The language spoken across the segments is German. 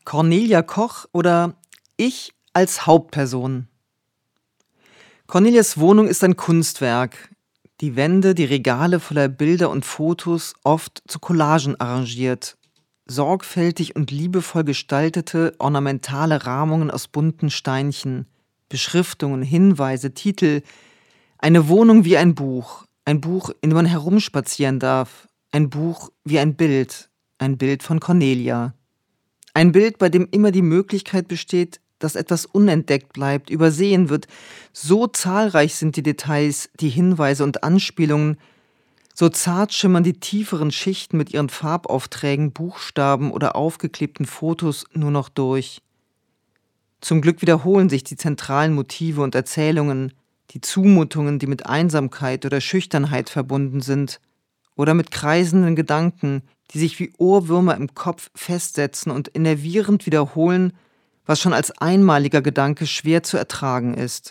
Cornelia Koch oder ich als Hauptperson. Cornelias Wohnung ist ein Kunstwerk. Die Wände, die Regale voller Bilder und Fotos, oft zu Collagen arrangiert. Sorgfältig und liebevoll gestaltete, ornamentale Rahmungen aus bunten Steinchen, Beschriftungen, Hinweise, Titel. Eine Wohnung wie ein Buch, in dem man herumspazieren darf, ein Buch wie ein Bild von Cornelia. Ein Bild, bei dem immer die Möglichkeit besteht, dass etwas unentdeckt bleibt, übersehen wird. So zahlreich sind die Details, die Hinweise und Anspielungen, so zart schimmern die tieferen Schichten mit ihren Farbaufträgen, Buchstaben oder aufgeklebten Fotos nur noch durch. Zum Glück wiederholen sich die zentralen Motive und Erzählungen, die Zumutungen, die mit Einsamkeit oder Schüchternheit verbunden sind, oder mit kreisenden Gedanken, die sich wie Ohrwürmer im Kopf festsetzen und innervierend wiederholen, was schon als einmaliger Gedanke schwer zu ertragen ist.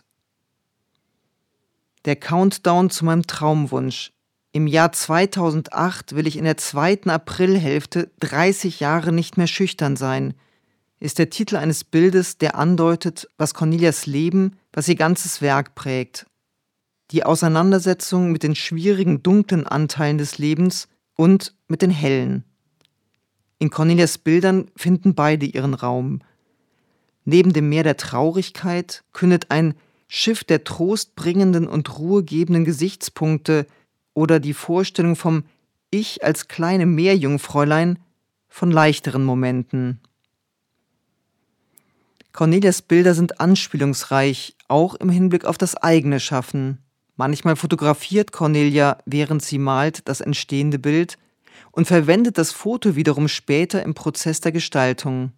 Der Countdown zu meinem Traumwunsch. Im Jahr 2008 will ich in der 2. Aprilhälfte 30 Jahre nicht mehr schüchtern sein, ist der Titel eines Bildes, der andeutet, was Cornelias Leben, was ihr ganzes Werk prägt. Die Auseinandersetzung mit den schwierigen, dunklen Anteilen des Lebens und mit den hellen. In Cornelias Bildern finden beide ihren Raum. Neben dem Meer der Traurigkeit kündet ein Schiff der trostbringenden und ruhegebenden Gesichtspunkte oder die Vorstellung vom Ich als kleine Meerjungfräulein von leichteren Momenten. Cornelias Bilder sind anspielungsreich, auch im Hinblick auf das eigene Schaffen. Manchmal fotografiert Cornelia, während sie malt, das entstehende Bild und verwendet das Foto wiederum später im Prozess der Gestaltung.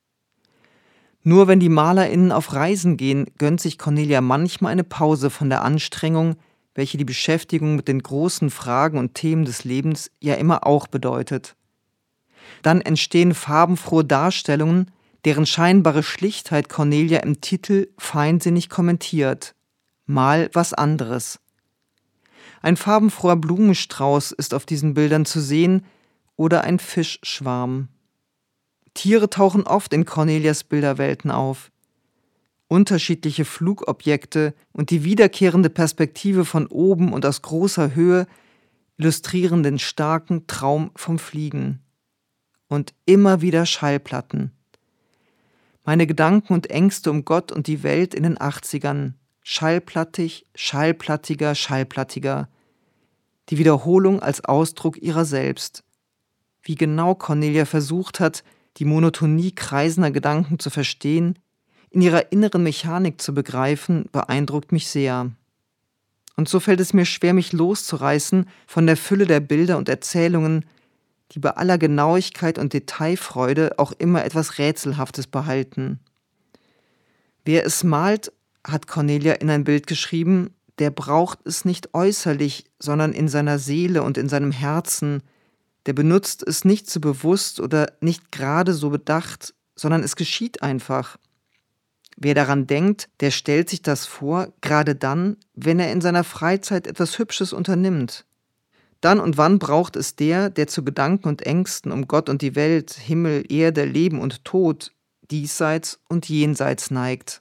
Nur wenn die MalerInnen auf Reisen gehen, gönnt sich Cornelia manchmal eine Pause von der Anstrengung, welche die Beschäftigung mit den großen Fragen und Themen des Lebens ja immer auch bedeutet. Dann entstehen farbenfrohe Darstellungen, deren scheinbare Schlichtheit Cornelia im Titel feinsinnig kommentiert. Mal was anderes. Ein farbenfroher Blumenstrauß ist auf diesen Bildern zu sehen oder ein Fischschwarm. Tiere tauchen oft in Cornelias Bilderwelten auf. Unterschiedliche Flugobjekte und die wiederkehrende Perspektive von oben und aus großer Höhe illustrieren den starken Traum vom Fliegen. Und immer wieder Schallplatten. Meine Gedanken und Ängste um Gott und die Welt in den 80ern. Schallplattig, schallplattiger, schallplattiger. Die Wiederholung als Ausdruck ihrer selbst. Wie genau Cornelia versucht hat, die Monotonie kreisender Gedanken zu verstehen, in ihrer inneren Mechanik zu begreifen, beeindruckt mich sehr. Und so fällt es mir schwer, mich loszureißen von der Fülle der Bilder und Erzählungen, die bei aller Genauigkeit und Detailfreude auch immer etwas Rätselhaftes behalten. Wer es malt, hat Cornelia in ein Bild geschrieben, der braucht es nicht äußerlich, sondern in seiner Seele und in seinem Herzen. Der benutzt es nicht so bewusst oder nicht gerade so bedacht, sondern es geschieht einfach. Wer daran denkt, der stellt sich das vor, gerade dann, wenn er in seiner Freizeit etwas Hübsches unternimmt. Dann und wann braucht es der zu Gedanken und Ängsten um Gott und die Welt, Himmel, Erde, Leben und Tod, diesseits und jenseits neigt.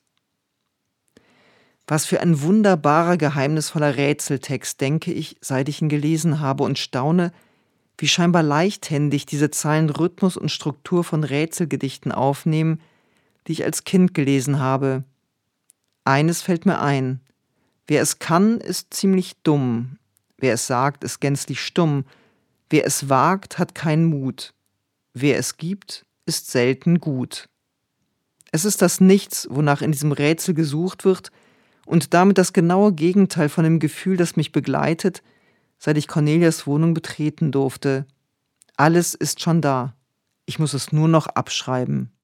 Was für ein wunderbarer, geheimnisvoller Rätseltext, denke ich, seit ich ihn gelesen habe und staune, wie scheinbar leichthändig diese Zeilen Rhythmus und Struktur von Rätselgedichten aufnehmen, die ich als Kind gelesen habe. Eines fällt mir ein: Wer es kann, ist ziemlich dumm. Wer es sagt, ist gänzlich stumm. Wer es wagt, hat keinen Mut. Wer es gibt, ist selten gut. Es ist das Nichts, wonach in diesem Rätsel gesucht wird, und damit das genaue Gegenteil von dem Gefühl, das mich begleitet, seit ich Cornelias Wohnung betreten durfte. Alles ist schon da. Ich muss es nur noch abschreiben.